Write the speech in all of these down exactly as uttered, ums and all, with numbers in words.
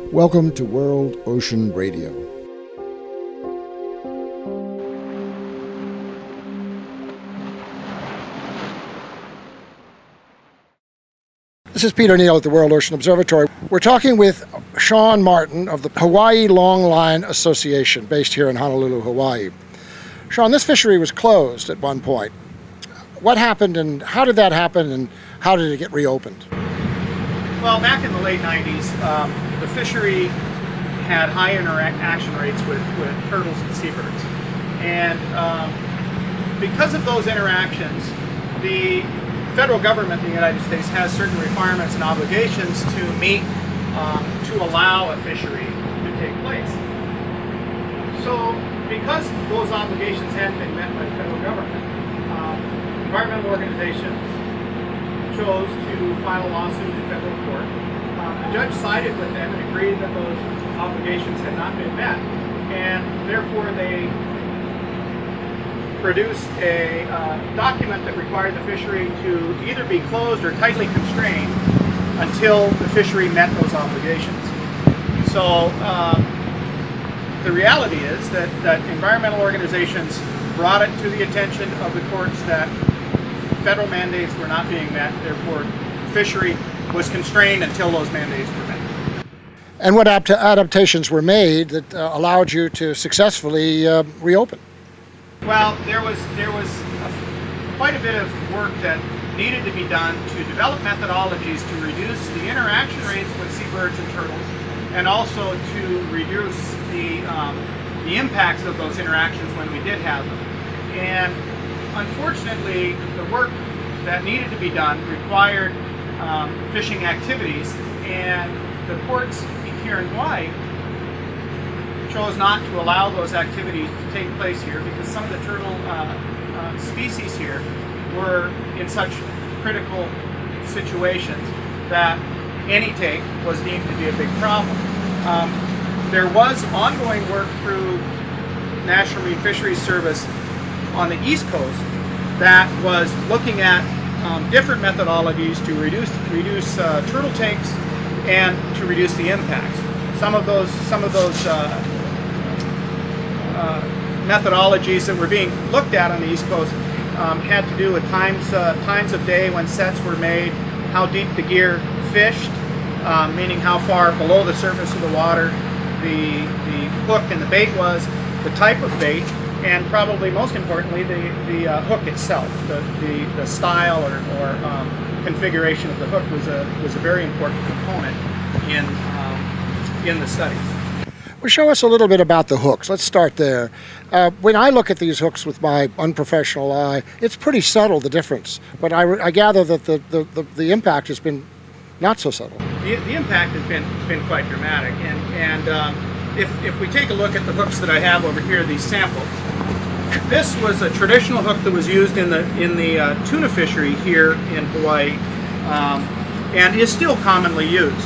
Welcome to World Ocean Radio. This is Peter Neal at the World Ocean Observatory. We're talking with Sean Martin of the Hawaii Longline Association, based here in Honolulu, Hawaii. Sean, this fishery was closed at one point. What happened and how did that happen and how did it get reopened? Well, back in the late nineties, um, the fishery had high interaction rates with, with turtles and seabirds. And um, because of those interactions, the federal government in the United States has certain requirements and obligations to meet um, to allow a fishery to take place. So because those obligations hadn't been met by the federal government, um, environmental organizations chose to file a lawsuit in federal court. Um, the judge sided with them and agreed that those obligations had not been met, and therefore they produced a uh, document that required the fishery to either be closed or tightly constrained until the fishery met those obligations. So uh, the reality is that, that environmental organizations brought it to the attention of the courts that federal mandates were not being met, therefore fishery was constrained until those mandates were met. And what apt- adaptations were made that uh, allowed you to successfully uh, reopen? Well, there was there was a, quite a bit of work that needed to be done to develop methodologies to reduce the interaction rates with seabirds and turtles, and also to reduce the um, the impacts of those interactions when we did have them. And unfortunately, the work that needed to be done required um, fishing activities, and the courts here in Hawaii chose not to allow those activities to take place here because some of the turtle uh, uh, species here were in such critical situations that any take was deemed to be a big problem. Um, there was ongoing work through National Marine Fisheries Service on the East Coast that was looking at um, different methodologies to reduce reduce uh, turtle takes and to reduce the impacts. Some of those some of those uh, uh, methodologies that were being looked at on the East Coast um, had to do with times uh, times of day when sets were made, how deep the gear fished, um, meaning how far below the surface of the water the the hook and the bait was, the type of bait, and probably most importantly the the uh, hook itself, the the, the style or, or um, configuration of the hook was a was a very important component in um, in the studies. Well, show us a little bit about the hooks. Let's start there. Uh, when I look at these hooks with my unprofessional eye, it's pretty subtle, the difference. But I, I gather that the, the, the, the impact has been not so subtle. The, the impact has been been quite dramatic. And, and um, if, if we take a look at the hooks that I have over here, these samples, this was a traditional hook that was used in the, in the uh, tuna fishery here in Hawaii um, and is still commonly used.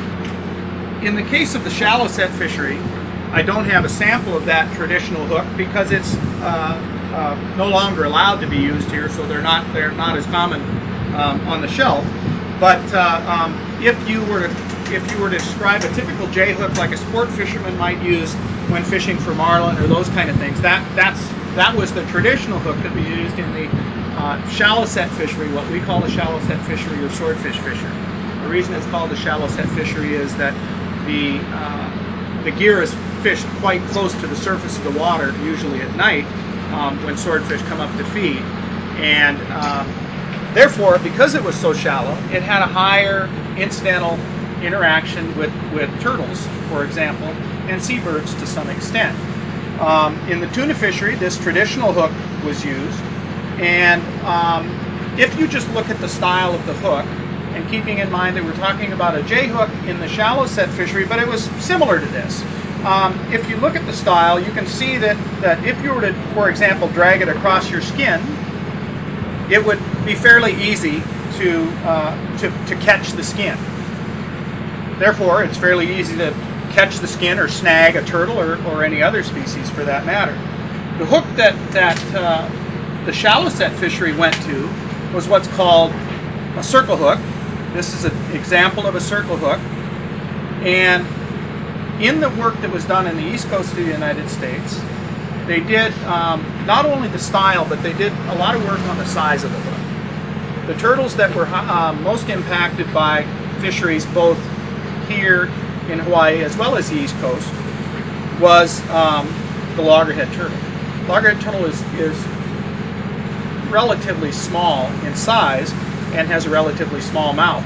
In the case of the shallow set fishery, I don't have a sample of that traditional hook because it's uh, uh, no longer allowed to be used here, so they're not they're not as common um, on the shelf. But uh, um, if you were to if you were to describe a typical J hook like a sport fisherman might use when fishing for marlin or those kind of things, that that's that was the traditional hook that we used in the uh, shallow set fishery, what we call the shallow set fishery or swordfish fishery. The reason it's called the shallow set fishery is that The, uh, the gear is fished quite close to the surface of the water, usually at night, um, when swordfish come up to feed. And um, therefore, because it was so shallow, it had a higher incidental interaction with, with turtles, for example, and seabirds to some extent. Um, in the tuna fishery, this traditional hook was used. And um, if you just look at the style of the hook, and keeping in mind that we're talking about a J hook in the shallow set fishery, but it was similar to this. Um, if you look at the style, you can see that, that if you were to, for example, drag it across your skin, it would be fairly easy to, uh, to, to catch the skin. Therefore, it's fairly easy to catch the skin or snag a turtle or, or any other species for that matter. The hook that, that uh, the shallow set fishery went to was what's called a circle hook. This is an example of a circle hook, and in the work that was done in the East Coast of the United States, they did um, not only the style, but they did a lot of work on the size of the hook. The turtles that were uh, most impacted by fisheries both here in Hawaii as well as the East Coast was um, the loggerhead turtle. Loggerhead turtle is, is relatively small in size and has a relatively small mouth.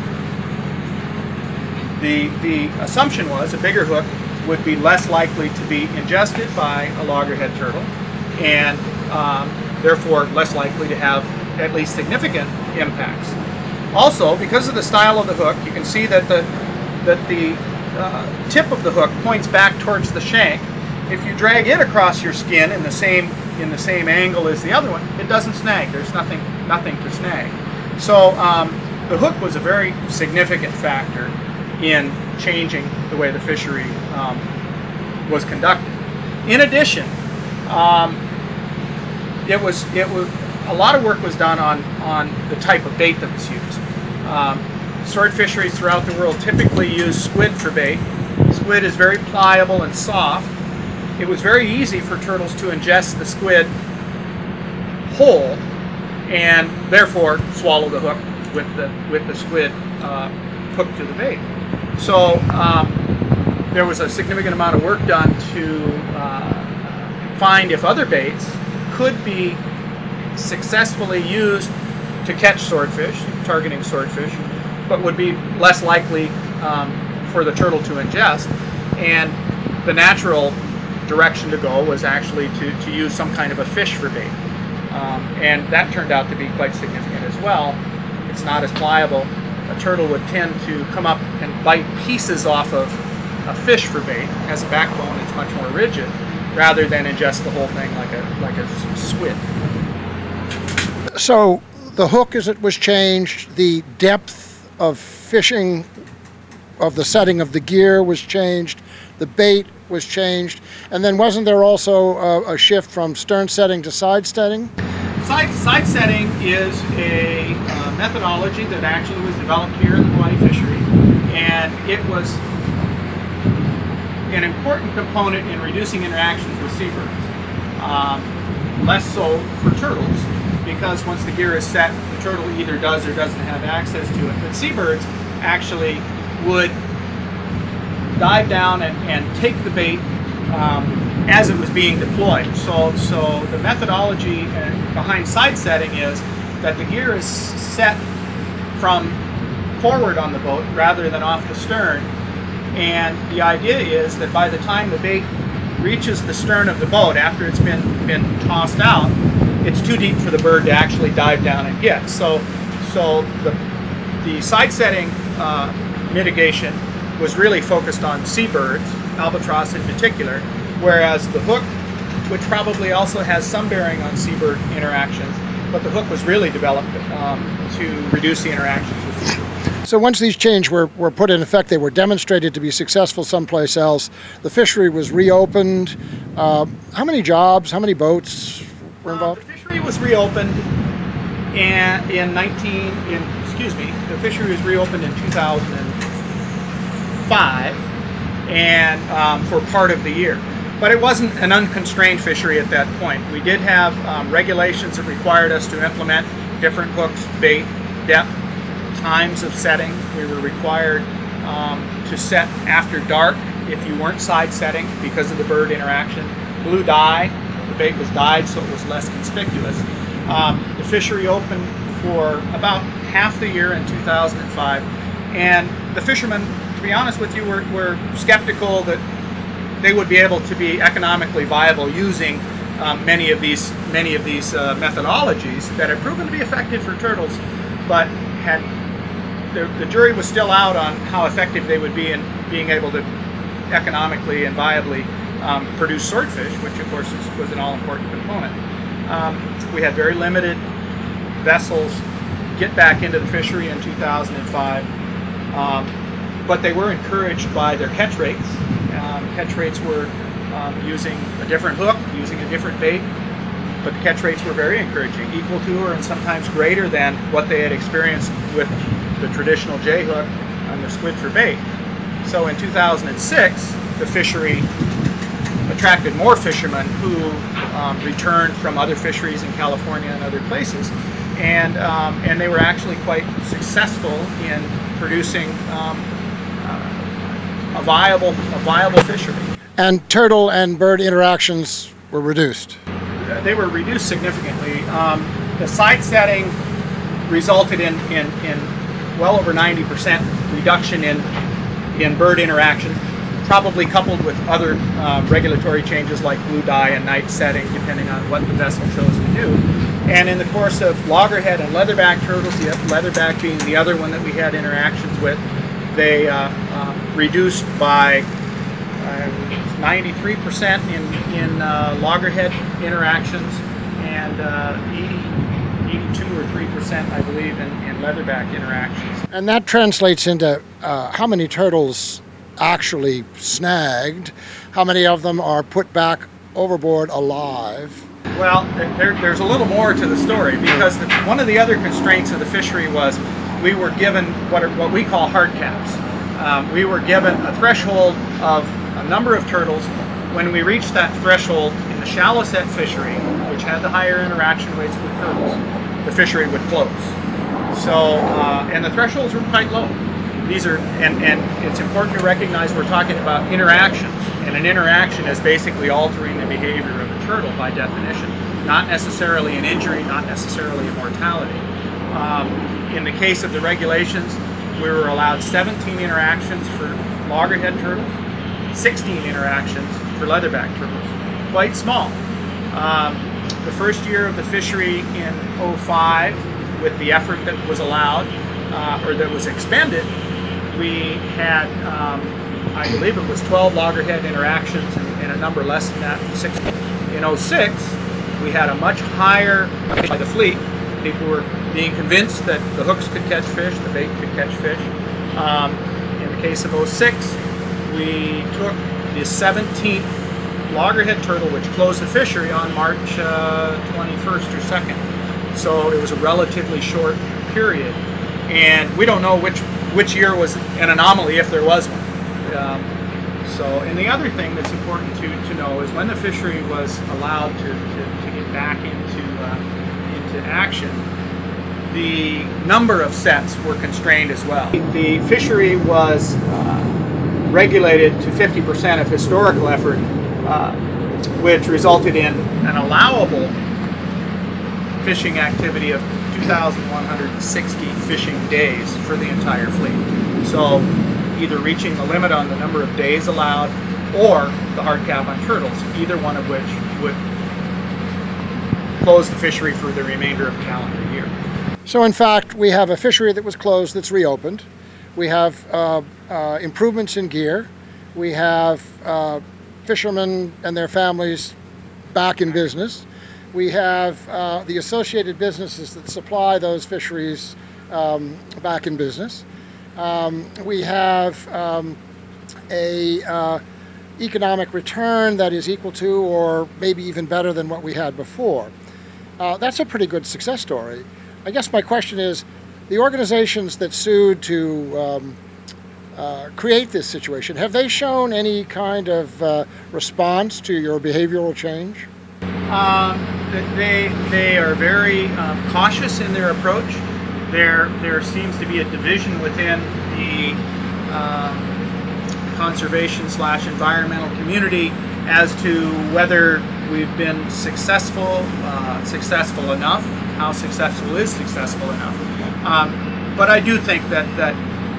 The, the assumption was a bigger hook would be less likely to be ingested by a loggerhead turtle and um, therefore less likely to have at least significant impacts. Also, because of the style of the hook, you can see that the, that the uh, tip of the hook points back towards the shank. If you drag it across your skin in the same in the same angle as the other one, it doesn't snag. There's nothing nothing to snag. So um, the hook was a very significant factor in changing the way the fishery um, was conducted. In addition, um, it was it was a lot of work was done on on the type of bait that was used. Um, sword fisheries throughout the world typically use squid for bait. Squid is very pliable and soft. It was very easy for turtles to ingest the squid whole and therefore swallow the hook with the with the squid uh, hooked to the bait. So um, there was a significant amount of work done to uh, find if other baits could be successfully used to catch swordfish, targeting swordfish, but would be less likely um, for the turtle to ingest. And the natural direction to go was actually to, to use some kind of a fish for bait. Um, and that turned out to be quite significant as well. It's not as pliable. A turtle would tend to come up and bite pieces off of a fish for bait. It has a backbone, it's much more rigid, rather than ingest the whole thing like a, like a squid. So the hook as it was changed, the depth of fishing of the setting of the gear was changed, the bait was changed, and then wasn't there also a, a shift from stern setting to side setting? Side, side setting is a uh, methodology that actually was developed here in the Hawaii fishery, and it was an important component in reducing interactions with seabirds. Um, less so for turtles, because once the gear is set, the turtle either does or doesn't have access to it. But seabirds actually would dive down and, and take the bait um, as it was being deployed. So, so the methodology behind side setting is that the gear is set from forward on the boat rather than off the stern. And the idea is that by the time the bait reaches the stern of the boat, after it's been, been tossed out, it's too deep for the bird to actually dive down and get. So, so the, the side setting uh, mitigation was really focused on seabirds, albatross in particular, whereas the hook, which probably also has some bearing on seabird interactions, but the hook was really developed um, to reduce the interactions with seabirds. So once these changes were, were put in effect, they were demonstrated to be successful someplace else. The fishery was reopened. Uh, how many jobs, how many boats were involved? Uh, the fishery was reopened in, in nineteen, in, excuse me, the fishery was reopened in two thousand five and um, for part of the year. But it wasn't an unconstrained fishery at that point. We did have um, regulations that required us to implement different hooks, bait, depth, times of setting. We were required um, to set after dark if you weren't side setting because of the bird interaction. Blue dye, the bait was dyed so it was less conspicuous. Um, the fishery opened for about half the year in two thousand five, and the fishermen, to be honest with you, were, were skeptical that they would be able to be economically viable using um, many of these many of these uh, methodologies that have proven to be effective for turtles, but had the, the jury was still out on how effective they would be in being able to economically and viably um, produce swordfish, which of course is, was an all-important component. Um, we had very limited vessels get back into the fishery in two thousand five. Um, but they were encouraged by their catch rates. Um, catch rates were um, using a different hook, using a different bait, but the catch rates were very encouraging, equal to or and sometimes greater than what they had experienced with the traditional J hook and the squid for bait. So in two thousand six, the fishery attracted more fishermen who um, returned from other fisheries in California and other places, and um, and they were actually quite successful in producing um, uh, a viable a viable fishery. And turtle and bird interactions were reduced. They were reduced significantly. Um, the site setting resulted in in, in well over ninety percent reduction in in bird interaction, probably coupled with other uh, regulatory changes like blue dye and night setting, depending on what the vessel chose to do. And in the course of loggerhead and leatherback turtles, the leatherback being the other one that we had interactions with, they uh, uh, reduced by uh, ninety-three percent in, in uh, loggerhead interactions and uh, eighty, eighty-two or three percent, I believe, in, in leatherback interactions. And that translates into uh, how many turtles actually snagged, how many of them are put back overboard alive. Well, there, there's a little more to the story, because the, one of the other constraints of the fishery was we were given what, are, what we call hard caps. Um, we were given a threshold of a number of turtles. When we reached that threshold in the shallow set fishery, which had the higher interaction rates with turtles, the fishery would close. So, uh, and the thresholds were quite low. These are, and, and it's important to recognize we're talking about interactions, and an interaction is basically altering the behavior of the turtle by definition, not necessarily an injury, not necessarily a mortality. Um, in the case of the regulations, we were allowed seventeen interactions for loggerhead turtles, sixteen interactions for leatherback turtles, quite small. Um, the first year of the fishery in oh five, with the effort that was allowed, uh, or that was expended, we had, um, I believe it was twelve loggerhead interactions, and, and a number less than that, six. In oh six, we had a much higher by the fleet. People were being convinced that the hooks could catch fish, the bait could catch fish. Um, in the case of oh six, we took the seventeenth loggerhead turtle, which closed the fishery on March uh, twenty-first or second. So it was a relatively short period, and we don't know which which year was an anomaly, if there was one. Um, so, and the other thing that's important to, to know is when the fishery was allowed to, to, to get back into uh, into action, the number of sets were constrained as well. The fishery was uh, regulated to fifty percent of historical effort, uh, which resulted in an allowable fishing activity of two thousand one hundred sixty fishing days for the entire fleet. So either reaching the limit on the number of days allowed or the hard cap on turtles, either one of which would close the fishery for the remainder of the calendar year. So in fact, we have a fishery that was closed that's reopened. We have uh, uh, improvements in gear. We have uh, fishermen and their families back in business. We have uh, the associated businesses that supply those fisheries um, back in business. Um, we have um, a uh, economic return that is equal to or maybe even better than what we had before. Uh, that's a pretty good success story. I guess my question is, the organizations that sued to um, uh, create this situation, have they shown any kind of uh, response to your behavioral change? Um, they, they are very um, cautious in their approach. There, there seems to be a division within the um, conservation slash environmental community as to whether we've been successful, uh, successful enough, how successful is successful enough. Um, but I do think that, that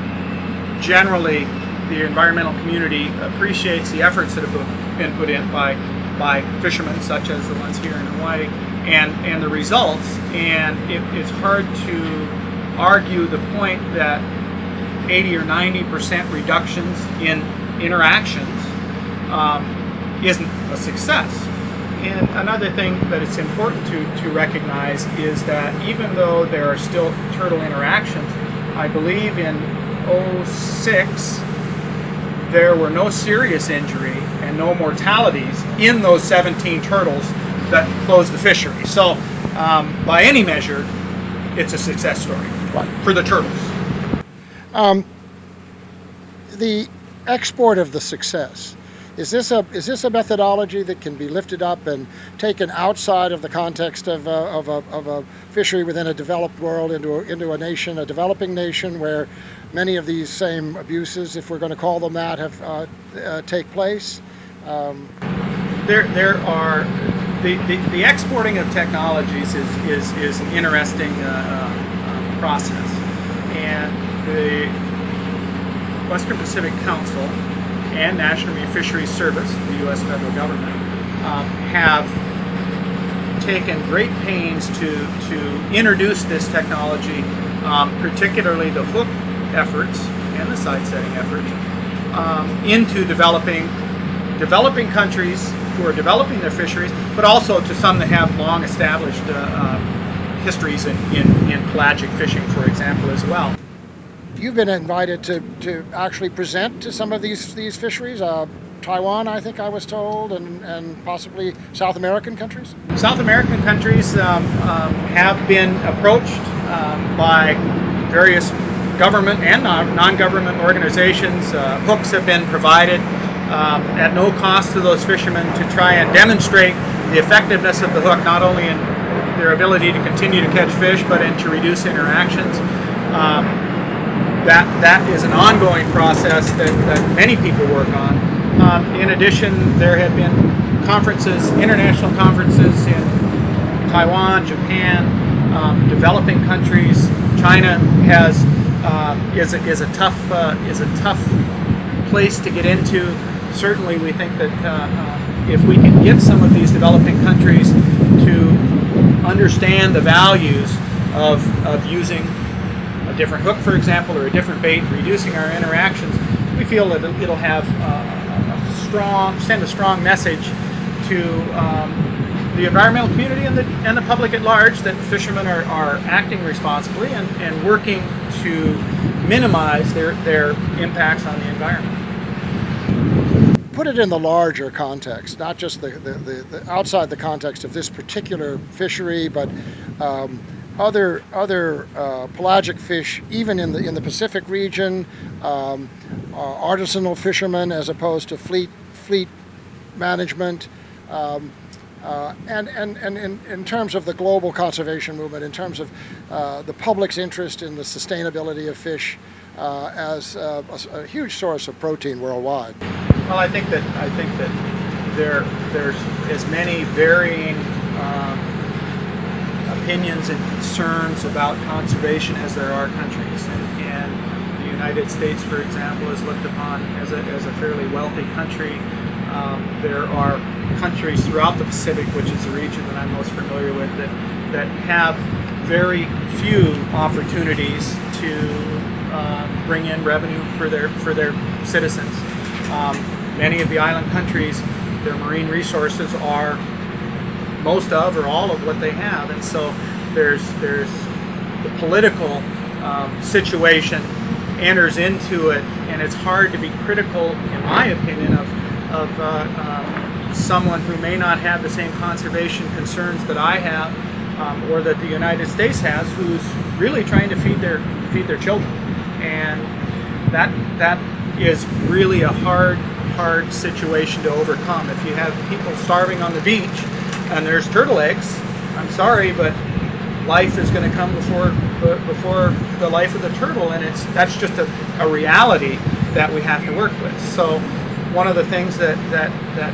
generally the environmental community appreciates the efforts that have been put in by by fishermen such as the ones here in Hawaii, and, and the results, and it, it's hard to argue the point that eighty or ninety percent reductions in interactions um, isn't a success. And another thing that it's important to, to recognize is that even though there are still turtle interactions, I believe in oh six there were no serious injury and no mortalities in those seventeen turtles that closed the fishery. So um, by any measure, it's a success story for the turtles. Um, the export of the success. Is this a is this a methodology that can be lifted up and taken outside of the context of a, of a, of a fishery within a developed world into a, into a nation, a developing nation, where many of these same abuses, if we're going to call them that, have uh, uh, take place? Um, there there are the, the, the exporting of technologies is is, is an interesting uh, uh, process, and the Western Pacific Council and National Marine Fisheries Service, the U S federal government, um, have taken great pains to, to introduce this technology, um, particularly the hook efforts and the side setting efforts, um, into developing, developing countries who are developing their fisheries, but also to some that have long established uh, uh, histories in, in, in pelagic fishing, for example, as well. You've been invited to, to actually present to some of these these fisheries, uh, Taiwan, I think I was told, and, and possibly South American countries? South American countries um, um, have been approached um, by various government and non-government organizations. Uh, hooks have been provided um, at no cost to those fishermen to try and demonstrate the effectiveness of the hook, not only in their ability to continue to catch fish, but in to reduce interactions. Um, That, that is an ongoing process that, that many people work on. Um, in addition, there have been conferences, international conferences in Taiwan, Japan, um, developing countries. China has uh, is, a, is, a tough, uh, is a tough place to get into. Certainly we think that uh, uh, if we can get some of these developing countries to understand the values of, of using a different hook, for example, or a different bait, reducing our interactions, we feel that it'll have uh, a strong, send a strong message to um, the environmental community and the, and the public at large that fishermen are, are acting responsibly and, and working to minimize their, their impacts on the environment. Put it in the larger context, not just the, the, the, the outside the context of this particular fishery, but um, Other other uh, pelagic fish, even in the in the Pacific region, um, uh, artisanal fishermen as opposed to fleet fleet management, um, uh, and and and in, in terms of the global conservation movement, in terms of uh, the public's interest in the sustainability of fish uh, as uh, a, a huge source of protein worldwide. Well, I think that I think that there there's as many varying Um, opinions and concerns about conservation as there are countries, and, and the United States, for example, is looked upon as a, as a fairly wealthy country. Um, there are countries throughout the Pacific, which is the region that I'm most familiar with, that, that have very few opportunities to uh, bring in revenue for their, for their citizens. Um, many of the island countries, their marine resources are most of or all of what they have, and so there's there's the political um, situation enters into it, and it's hard to be critical, in my opinion, of of uh, uh, someone who may not have the same conservation concerns that I have, um, or that the United States has, who's really trying to feed their feed their children, and that that is really a hard hard situation to overcome. If you have people starving on the beach and there's turtle eggs, I'm sorry, but life is going to come before before the life of the turtle, and it's that's just a, a reality that we have to work with. So one of the things that that that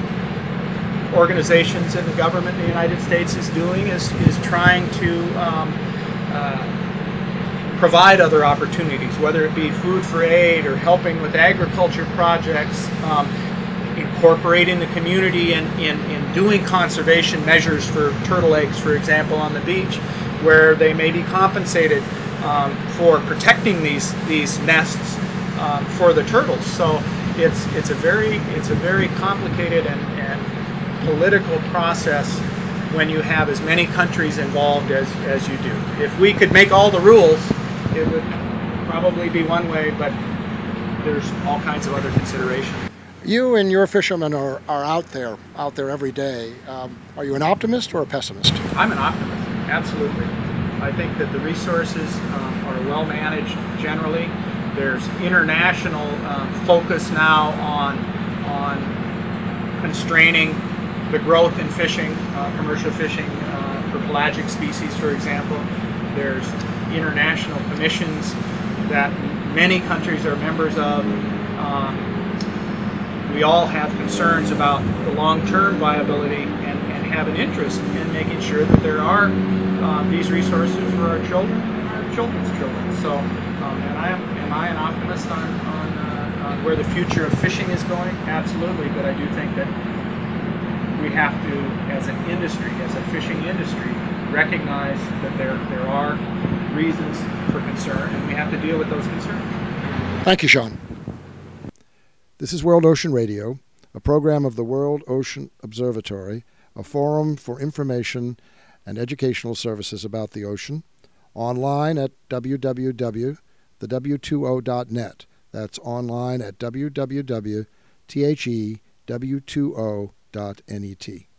organizations and the government in the United States is doing is is trying to um, uh, provide other opportunities, whether it be food for aid or helping with agriculture projects, um, incorporating the community in, in, in doing conservation measures for turtle eggs, for example, on the beach, where they may be compensated um, for protecting these these nests um, for the turtles. So it's it's a very it's a very complicated and, and political process when you have as many countries involved as, as you do. If we could make all the rules, it would probably be one way, but there's all kinds of other considerations. You and your fishermen are, are out there, out there every day. Um, are you an optimist or a pessimist? I'm an optimist, absolutely. I think that the resources um, are well managed generally. There's international um, focus now on, on constraining the growth in fishing, uh, commercial fishing uh, for pelagic species, for example. There's international commissions that many countries are members of. Um, we all have concerns about the long-term viability and, and have an interest in making sure that there are uh, these resources for our children and our children's children. So, um, and I am, am I an optimist on, on, uh, on where the future of fishing is going? Absolutely, but I do think that we have to, as an industry, as a fishing industry, recognize that there, there are reasons for concern, and we have to deal with those concerns. Thank you, Sean. This is World Ocean Radio, a program of the World Ocean Observatory, a forum for information and educational services about the ocean, online at w w w dot the w two o dot net. That's online at w w w dot the w two o dot net.